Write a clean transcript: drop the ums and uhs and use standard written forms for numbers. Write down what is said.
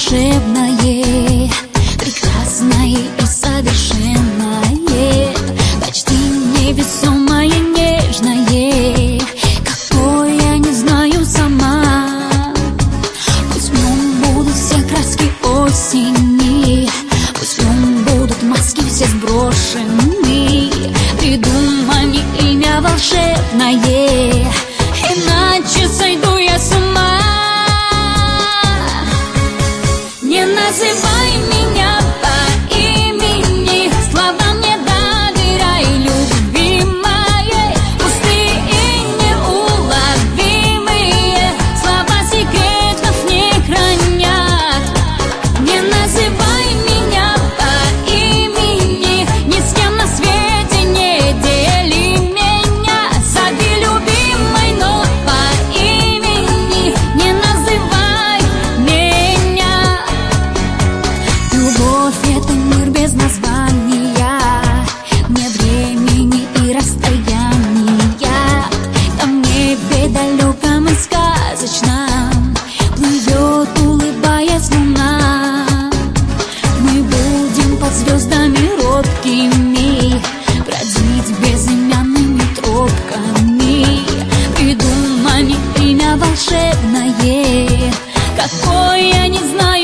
волшебное, прекрасное и совершенное, почти невесомое, нежное, какое не знаю сама. Пусть в нем будут все краски осени, пусть в нем будут маски все сброшены, придумай имя волшебное, иначе сойду я с ума. Не называй меня по имени, слова мне доверяй, любимая. Пустые и неуловимые слова секретов не хранят. Не называй меня по имени, ни с кем на свете не дели меня. Зови любимой, но по имени не называй меня. Любовь — это мир без названия, вне времени и расстояния. Там в небе далеком и сказочном плывет, улыбаясь, луна. Мы будем под звездами робкими бродить безымянными тропками. Придумай имя волшебное, какое не знаю